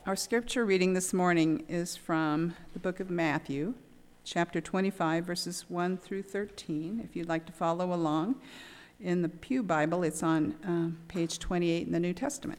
Our scripture reading this morning is from the book of Matthew, chapter 25, verses 1 through 13. If you'd like to follow along in the Pew Bible, it's on page 28 in the New Testament.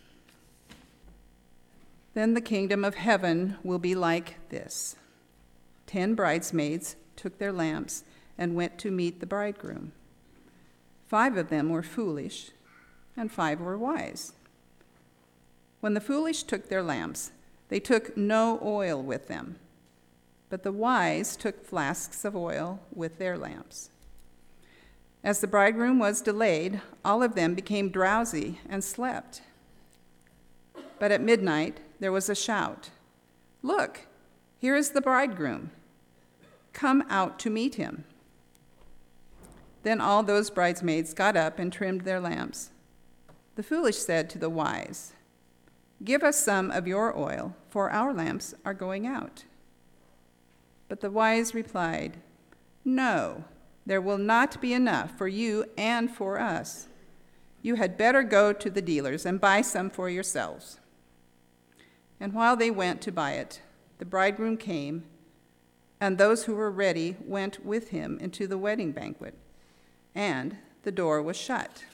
Then the kingdom of heaven will be like this. 10 bridesmaids took their lamps and went to meet the bridegroom. 5 of them were foolish, and 5 were wise. When the foolish took their lamps, they took no oil with them, but the wise took flasks of oil with their lamps. As the bridegroom was delayed, all of them became drowsy and slept. But at midnight there was a shout, "Look, here is the bridegroom. Come out to meet him." Then all those bridesmaids got up and trimmed their lamps. The foolish said to the wise, "Give us some of your oil, for our lamps are going out." But the wise replied, "No, there will not be enough for you and for us. You had better go to the dealers and buy some for yourselves." And while they went to buy it, the bridegroom came, and those who were ready went with him into the wedding banquet, and the door was shut.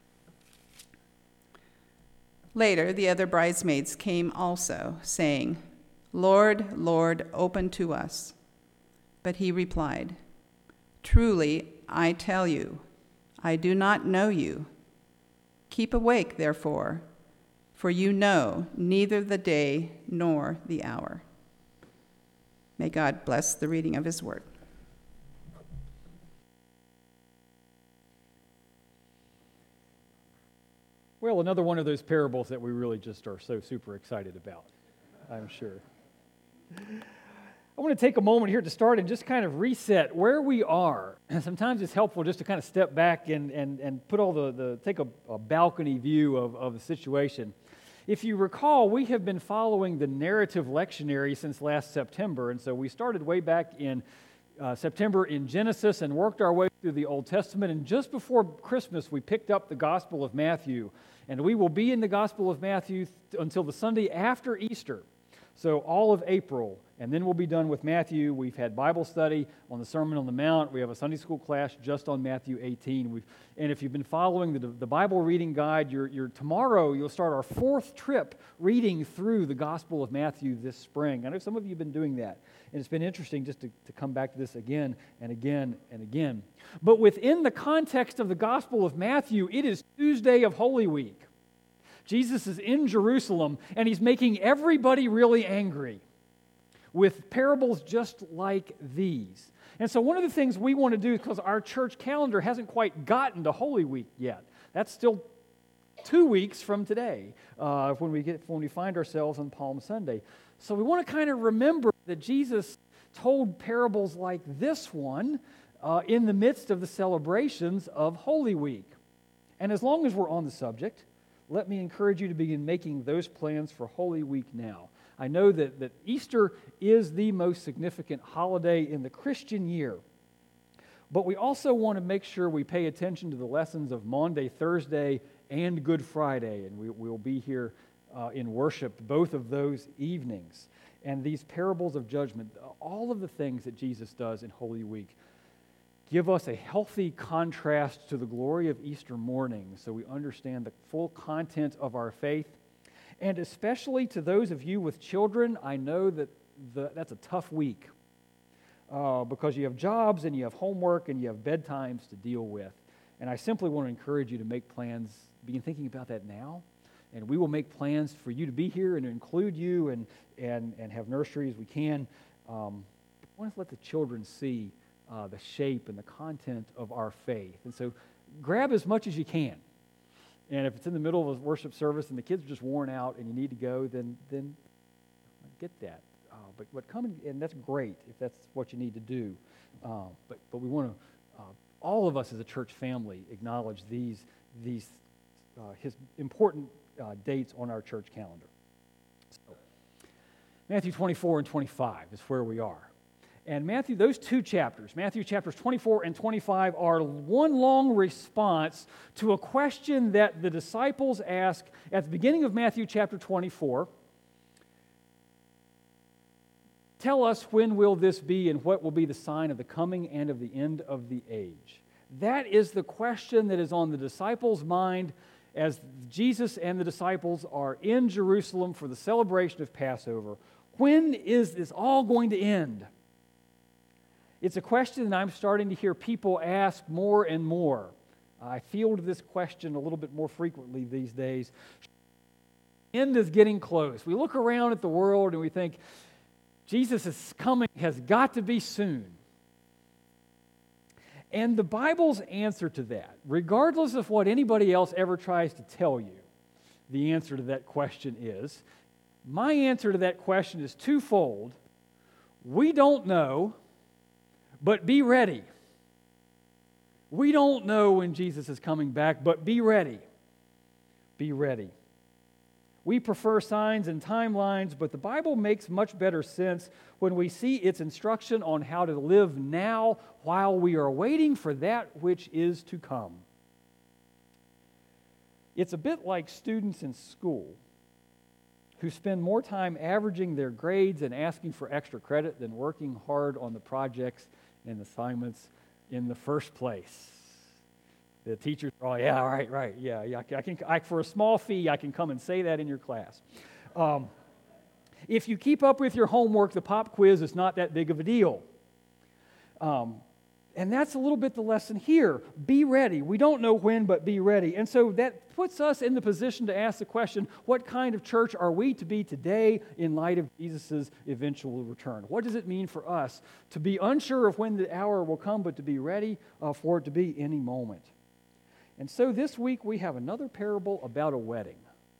Later, the other bridesmaids came also, saying, "Lord, Lord, open to us." But he replied, "Truly, I tell you, I do not know you. Keep awake, therefore, for you know neither the day nor the hour." May God bless the reading of his word. Well, another one of those parables that we really just are so super excited about, I'm sure. I want to take a moment here to start and just kind of reset where we are. And sometimes it's helpful just to kind of step back and put all take a balcony view of the situation. If you recall, we have been following the narrative lectionary since last September, and so we started way back in September in Genesis and worked our way through the Old Testament, and just before Christmas we picked up the Gospel of Matthew, and we will be in the Gospel of Matthew until the Sunday after Easter, so all of April, and then we'll be done with Matthew. We've had Bible study on the Sermon on the Mount. We have a Sunday school class just on Matthew 18. And if you've been following the Bible reading guide, tomorrow you'll start our 4th trip reading through the Gospel of Matthew this spring. I know some of you have been doing that, and it's been interesting just to come back to this again and again and again. But within the context of the Gospel of Matthew, it is Tuesday of Holy Week. Jesus is in Jerusalem, and he's making everybody really angry with parables just like these. And so one of the things we want to do, because our church calendar hasn't quite gotten to Holy Week yet, that's still 2 weeks from today when we find ourselves on Palm Sunday. So we want to kind of remember that Jesus told parables like this one in the midst of the celebrations of Holy Week. And as long as we're on the subject, let me encourage you to begin making those plans for Holy Week now. I know that Easter is the most significant holiday in the Christian year, but we also want to make sure we pay attention to the lessons of Maundy, Thursday, and Good Friday, and we'll be here in worship both of those evenings. And these parables of judgment, all of the things that Jesus does in Holy Week, give us a healthy contrast to the glory of Easter morning so we understand the full content of our faith. And especially to those of you with children, I know that that's a tough week because you have jobs and you have homework and you have bedtimes to deal with. And I simply want to encourage you to make plans, begin thinking about that now. And we will make plans for you to be here and include you and have nursery as we can. I want to let the children see the shape and the content of our faith. And so grab as much as you can. And if it's in the middle of a worship service and the kids are just worn out and you need to go, then get that. But come and that's great if that's what you need to do. But we want to, all of us as a church family, acknowledge these his important dates on our church calendar. So, Matthew 24 and 25 is where we are. And Matthew, those two chapters, Matthew chapters 24 and 25, are one long response to a question that the disciples ask at the beginning of Matthew chapter 24. tell us when will this be and what will be the sign of the coming and of the end of the age? That is the question that is on the disciples' mind as Jesus and the disciples are in Jerusalem for the celebration of Passover. When is this all going to end? It's a question that I'm starting to hear people ask more and more. I field this question a little bit more frequently these days. The end is getting close. We look around at the world and we think, Jesus' coming has got to be soon. And the Bible's answer to that, regardless of what anybody else ever tries to tell you, the answer to that question is, my answer to that question is twofold. We don't know, but be ready. We don't know when Jesus is coming back, but be ready. Be ready. We prefer signs and timelines, but the Bible makes much better sense when we see its instruction on how to live now while we are waiting for that which is to come. It's a bit like students in school who spend more time averaging their grades and asking for extra credit than working hard on the projects and assignments in the first place. The teachers are, yeah, right, yeah. For a small fee, I can come and say that in your class. If you keep up with your homework, the pop quiz is not that big of a deal. And that's a little bit the lesson here. Be ready. We don't know when, but be ready. And so that puts us in the position to ask the question, what kind of church are we to be today in light of Jesus' eventual return? What does it mean for us to be unsure of when the hour will come, but to be ready for it to be any moment? And so this week we have another parable about a wedding.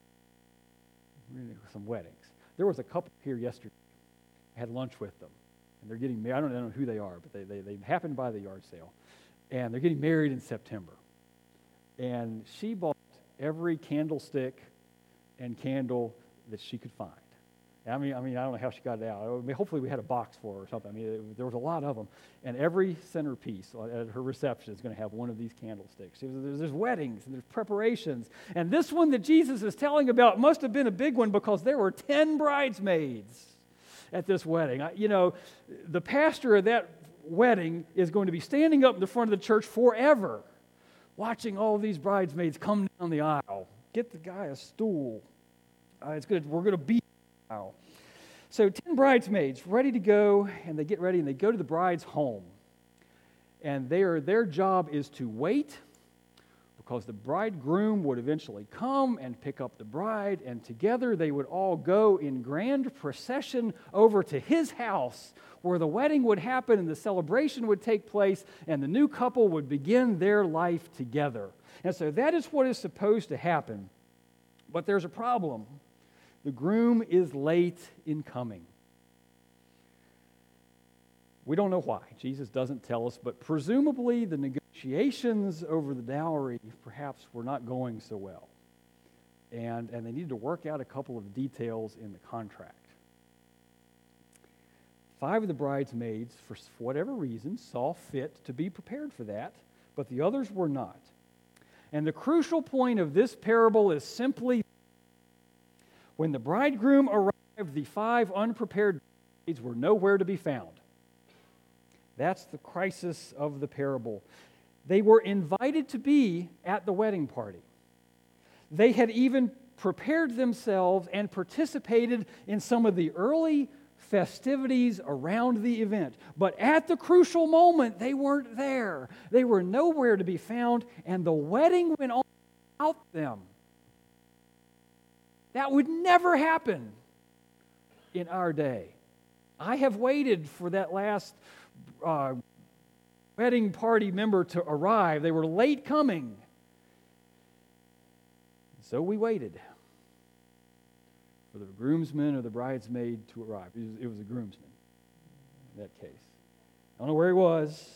Some weddings. There was a couple here yesterday. I had lunch with them. And they're getting married. I don't know who they are, but they happened by the yard sale. And they're getting married in September. And she bought every candlestick and candle that she could find. I mean, I don't know how she got it out. I mean, hopefully we had a box for her or something. I mean, there was a lot of them. And every centerpiece at her reception is going to have one of these candlesticks. There's weddings and there's preparations. And this one that Jesus is telling about must have been a big one because there were 10 bridesmaids at this wedding. The pastor of that wedding is going to be standing up in the front of the church forever, watching all these bridesmaids come down the aisle. Get the guy a stool. We're going to be now. So 10 bridesmaids ready to go, and they get ready and they go to the bride's home. And their job is to wait because the bridegroom would eventually come and pick up the bride, and together they would all go in grand procession over to his house where the wedding would happen and the celebration would take place and the new couple would begin their life together. And so that is what is supposed to happen. But there's a problem. The groom is late in coming. We don't know why. Jesus doesn't tell us, but presumably the negotiations over the dowry perhaps were not going so well. And they needed to work out a couple of details in the contract. 5 of the bridesmaids, for whatever reason, saw fit to be prepared for that, but the others were not. And the crucial point of this parable is simply when the bridegroom arrived, the 5 unprepared brides were nowhere to be found. That's the crisis of the parable. They were invited to be at the wedding party. They had even prepared themselves and participated in some of the early festivities around the event. But at the crucial moment, they weren't there. They were nowhere to be found, and the wedding went on without them. That would never happen in our day. I have waited for that last wedding party member to arrive. They were late coming. So we waited for the groomsman or the bridesmaid to arrive. It was a groomsman in that case. I don't know where he was,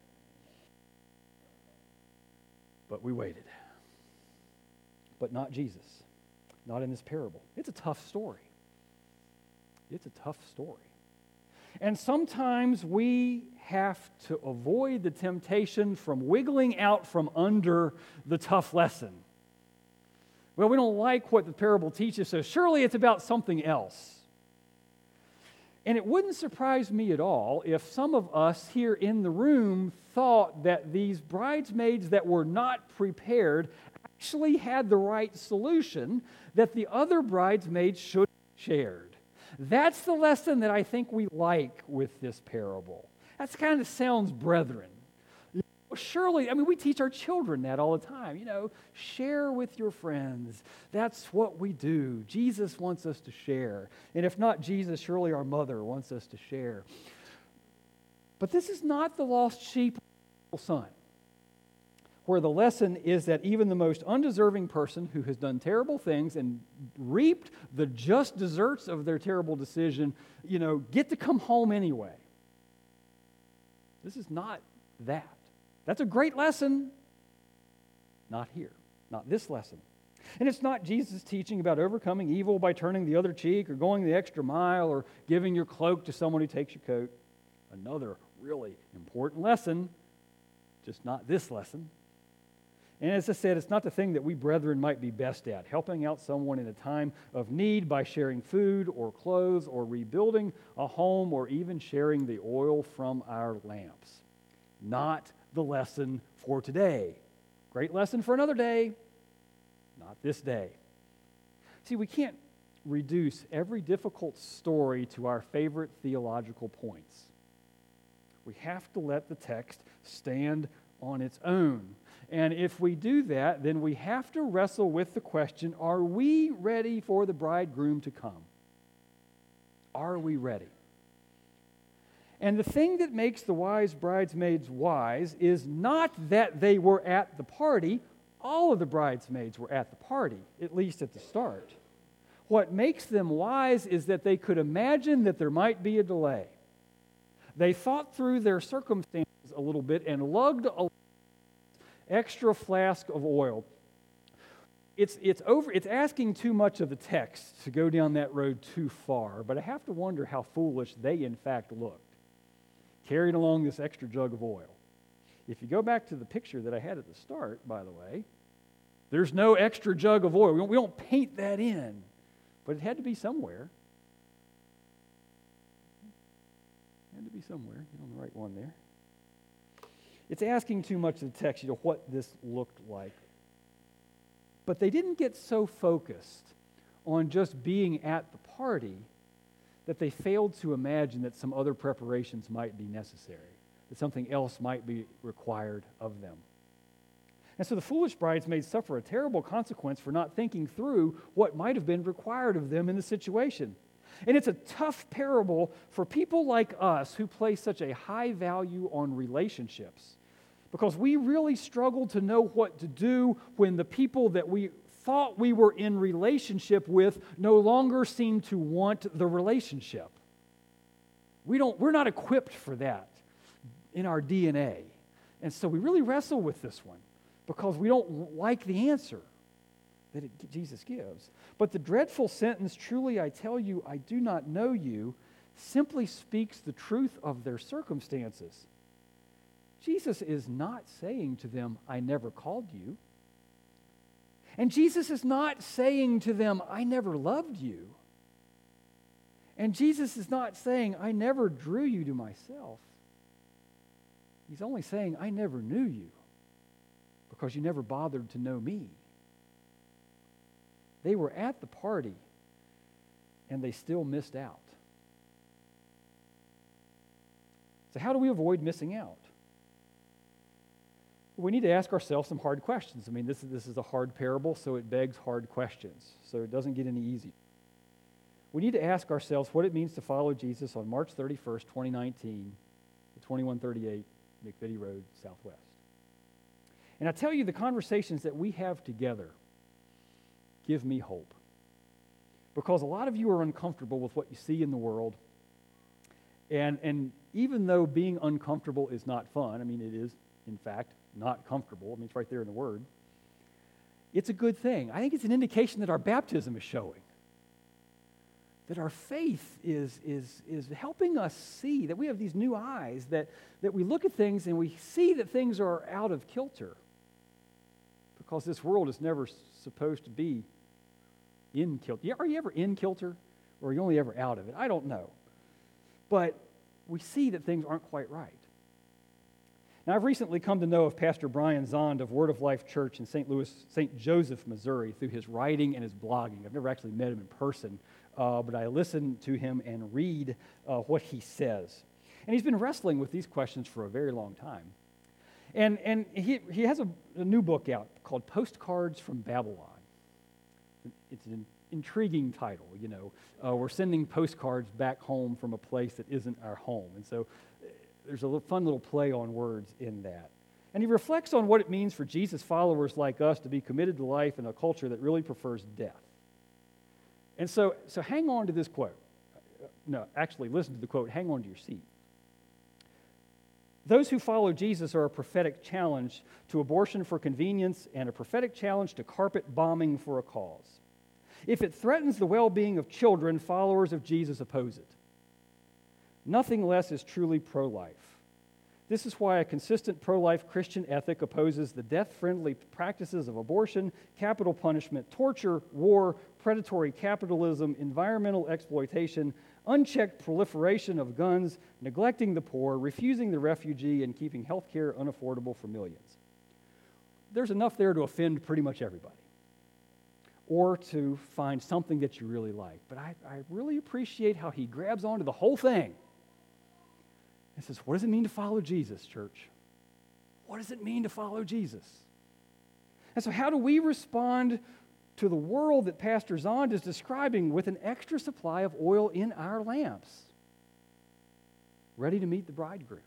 but we waited. But not Jesus. Not in this parable. It's a tough story. It's a tough story. And sometimes we have to avoid the temptation from wiggling out from under the tough lesson. Well, we don't like what the parable teaches, so surely it's about something else. And it wouldn't surprise me at all if some of us here in the room thought that these bridesmaids that were not prepared actually had the right solution that the other bridesmaids should have shared. That's the lesson that I think we like with this parable. That kind of sounds brethren. Surely, I mean, we teach our children that all the time. Share with your friends. That's what we do. Jesus wants us to share. And if not Jesus, surely our mother wants us to share. But this is not the lost sheep son, where the lesson is that even the most undeserving person who has done terrible things and reaped the just deserts of their terrible decision, get to come home anyway. This is not that. That's a great lesson. Not here. Not this lesson. And it's not Jesus' teaching about overcoming evil by turning the other cheek or going the extra mile or giving your cloak to someone who takes your coat. Another really important lesson, just not this lesson. And as I said, it's not the thing that we brethren might be best at, helping out someone in a time of need by sharing food or clothes or rebuilding a home or even sharing the oil from our lamps. Not the lesson for today. Great lesson for another day, not this day. See, we can't reduce every difficult story to our favorite theological points. We have to let the text stand on its own. And if we do that, then we have to wrestle with the question, are we ready for the bridegroom to come? Are we ready? And the thing that makes the wise bridesmaids wise is not that they were at the party. All of the bridesmaids were at the party, at least at the start. What makes them wise is that they could imagine that there might be a delay. They thought through their circumstances a little bit and lugged a extra flask of oil. It's asking too much of the text to go down that road too far, but I have to wonder how foolish they in fact looked, carried along this extra jug of oil. If you go back to the picture that I had at the start, by the way, there's no extra jug of oil. We don't paint that in, but it had to be somewhere. It had to be somewhere. Get on the right one there. It's asking too much of the text, what this looked like. But they didn't get so focused on just being at the party that they failed to imagine that some other preparations might be necessary, that something else might be required of them. And so the foolish bridesmaids suffer a terrible consequence for not thinking through what might have been required of them in the situation. And it's a tough parable for people like us who place such a high value on relationships, because we really struggle to know what to do when the people that we thought we were in relationship with no longer seem to want the relationship. We're not equipped for that in our DNA. And so we really wrestle with this one because we don't like the answer that Jesus gives. But the dreadful sentence, "Truly I tell you, I do not know you," simply speaks the truth of their circumstances. Jesus is not saying to them, "I never called you." And Jesus is not saying to them, "I never loved you." And Jesus is not saying, "I never drew you to myself." He's only saying, "I never knew you because you never bothered to know me." They were at the party and they still missed out. So how do we avoid missing out? We need to ask ourselves some hard questions. I mean, this is a hard parable, so it begs hard questions. So it doesn't get any easier. We need to ask ourselves what it means to follow Jesus on March 31st, 2019, at 2138 McVitie Road, Southwest. And I tell you, the conversations that we have together give me hope. Because a lot of you are uncomfortable with what you see in the world. And even though being uncomfortable is not fun, I mean, it is, in fact, not comfortable. I mean, it's right there in the Word. It's a good thing. I think it's an indication that our baptism is showing. That our faith is helping us see, that we have these new eyes, that we look at things and we see that things are out of kilter. Because this world is never supposed to be in kilter. Are you ever in kilter? Or are you only ever out of it? I don't know. but we see that things aren't quite right. Now, I've recently come to know of Pastor Brian Zond of Word of Life Church in St. Louis, St. Joseph, Missouri, through his writing and his blogging. I've never actually met him in person, but I listen to him and read what he says. And he's been wrestling with these questions for a very long time. And he has a new book out called Postcards from Babylon. It's an intriguing title, you know. We're sending postcards back home from a place that isn't our home. And so there's a fun little play on words in that. And he reflects on what it means for Jesus followers like us to be committed to life in a culture that really prefers death. And so hang on to this quote. No, actually, listen to the quote. Hang on to your seat. Those who follow Jesus are a prophetic challenge to abortion for convenience and a prophetic challenge to carpet bombing for a cause. If it threatens the well-being of children, followers of Jesus oppose it. Nothing less is truly pro-life. This is why a consistent pro-life Christian ethic opposes the death-friendly practices of abortion, capital punishment, torture, war, predatory capitalism, environmental exploitation, unchecked proliferation of guns, neglecting the poor, refusing the refugee, and keeping health care unaffordable for millions. There's enough there to offend pretty much everybody, or to find something that you really like. But I really appreciate how he grabs onto the whole thing and says, what does it mean to follow Jesus, church? What does it mean to follow Jesus? And so how do we respond to the world that Pastor Zond is describing with an extra supply of oil in our lamps, ready to meet the bridegroom?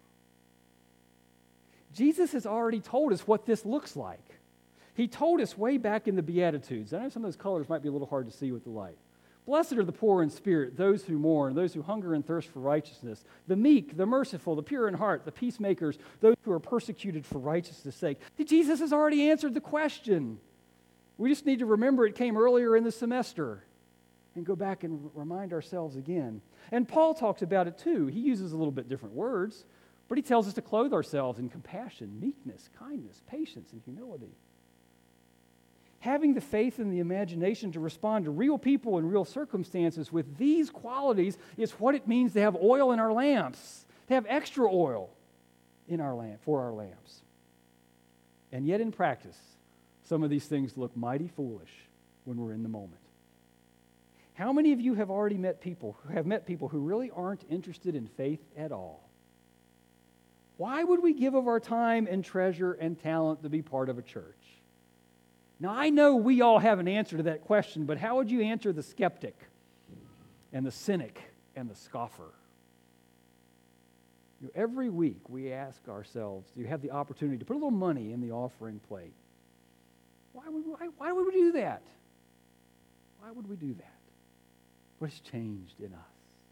Jesus has already told us what this looks like. He told us way back in the Beatitudes. I know some of those colors might be a little hard to see with the light. Blessed are the poor in spirit, those who mourn, those who hunger and thirst for righteousness, the meek, the merciful, the pure in heart, the peacemakers, those who are persecuted for righteousness' sake. Jesus has already answered the question. We just need to remember it came earlier in the semester and go back and remind ourselves again. And Paul talks about it too. He uses a little bit different words, but he tells us to clothe ourselves in compassion, meekness, kindness, patience, and humility. Having the faith and the imagination to respond to real people and real circumstances with these qualities is what it means to have oil in our lamps, to have extra oil in our lamp for our lamps. And yet in practice, some of these things look mighty foolish when we're in the moment. How many of you have already met people who really aren't interested in faith at all? Why would we give of our time and treasure and talent to be part of a church? Now, I know we all have an answer to that question, but how would you answer the skeptic and the cynic and the scoffer? Every week we ask ourselves, do you have the opportunity to put a little money in the offering plate? Why would we do that? Why would we do that? What has changed in us?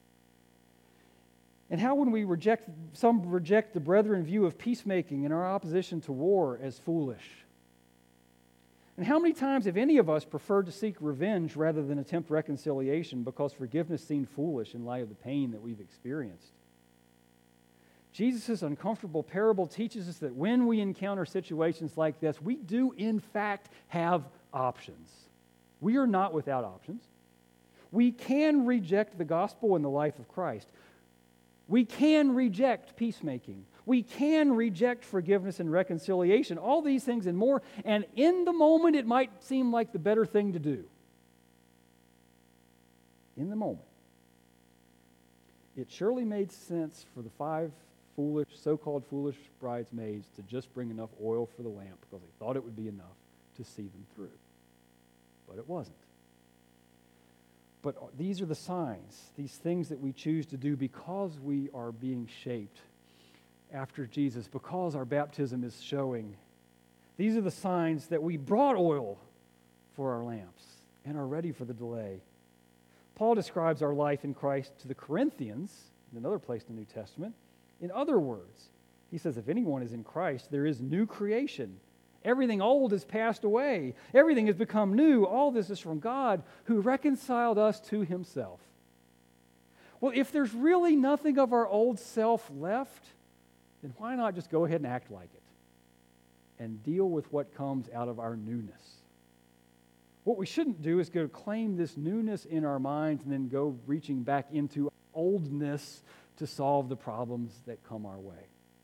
And how when some reject the brethren view of peacemaking and our opposition to war as foolish? And how many times have any of us preferred to seek revenge rather than attempt reconciliation because forgiveness seemed foolish in light of the pain that we've experienced? Jesus' uncomfortable parable teaches us that when we encounter situations like this, we do in fact have options. We are not without options. We can reject the gospel and the life of Christ. We can reject peacemaking. We can reject forgiveness and reconciliation, all these things and more, and in the moment it might seem like the better thing to do. In the moment. It surely made sense for the 5 so-called foolish bridesmaids to just bring enough oil for the lamp because they thought it would be enough to see them through. But it wasn't. But these are the signs, these things that we choose to do because we are being shaped after Jesus, because our baptism is showing. These are the signs that we brought oil for our lamps and are ready for the delay. Paul describes our life in Christ to the Corinthians, in another place in the New Testament, in other words. He says, if anyone is in Christ, there is new creation. Everything old has passed away. Everything has become new. All this is from God who reconciled us to himself. Well, if there's really nothing of our old self left, then why not just go ahead and act like it and deal with what comes out of our newness? What we shouldn't do is go claim this newness in our minds and then go reaching back into oldness to solve the problems that come our way.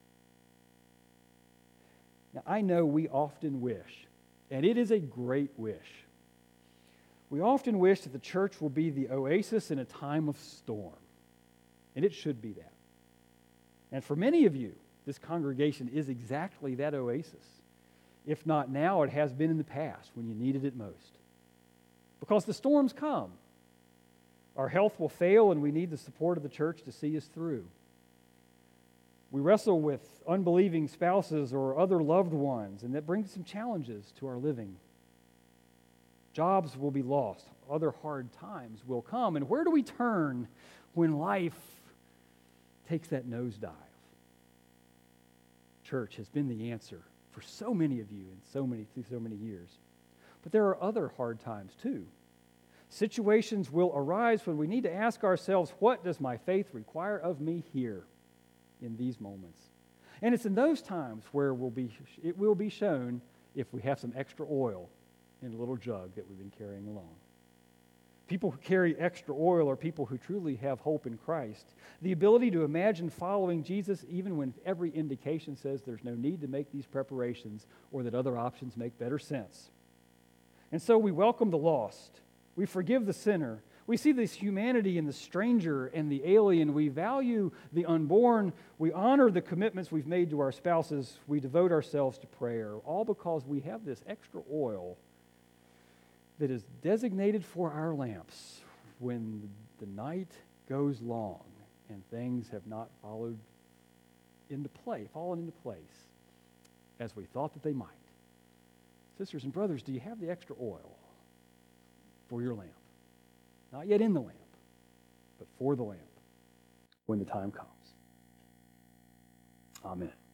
Now, I know we often wish, and it is a great wish, we often wish that the church will be the oasis in a time of storm, and it should be that. And for many of you, this congregation is exactly that oasis. If not now, it has been in the past when you needed it most. Because the storms come. Our health will fail, and we need the support of the church to see us through. We wrestle with unbelieving spouses or other loved ones, and that brings some challenges to our living. Jobs will be lost. Other hard times will come. And where do we turn when life takes that nosedive? Church has been the answer for so many of you through so many years. But there are other hard times too. Situations will arise when we need to ask ourselves, what does my faith require of me here in these moments? And it's in those times where it will be shown if we have some extra oil in a little jug that we've been carrying along. People who carry extra oil are people who truly have hope in Christ. The ability to imagine following Jesus even when every indication says there's no need to make these preparations or that other options make better sense. And so we welcome the lost. We forgive the sinner. We see this humanity in the stranger and the alien. We value the unborn. We honor the commitments we've made to our spouses. We devote ourselves to prayer, all because we have this extra oil that is designated for our lamps when the night goes long and things have not fallen into place as we thought that they might. Sisters and brothers, do you have the extra oil for your lamp? Not yet in the lamp, but for the lamp when the time comes. Amen.